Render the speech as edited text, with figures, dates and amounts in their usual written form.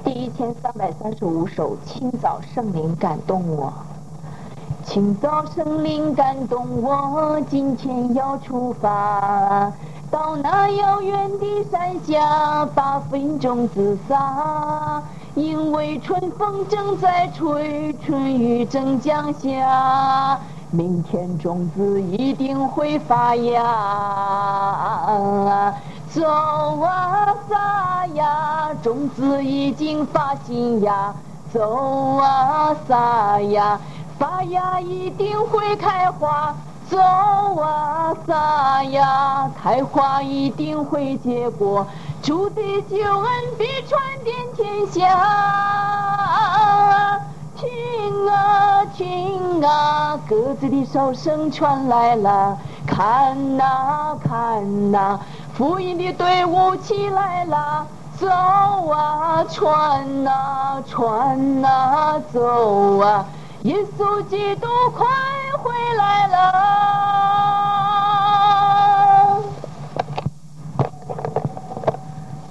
1335首《清早圣灵感动我》。清早圣灵感动我，今天要出发，到那遥远的山下，把福音种子撒。因为春风正在吹，春雨正降下，明天种子一定会发芽。走啊撒呀，种子已经发新芽。走啊撒呀，发芽一定会开花。走啊撒呀，开花一定会结果。主的救恩必传遍天下。听啊听啊，鸽子的哨声传来了。看哪看哪，福音的队伍起来了。走啊传啊传啊走啊，耶稣基督快回来了。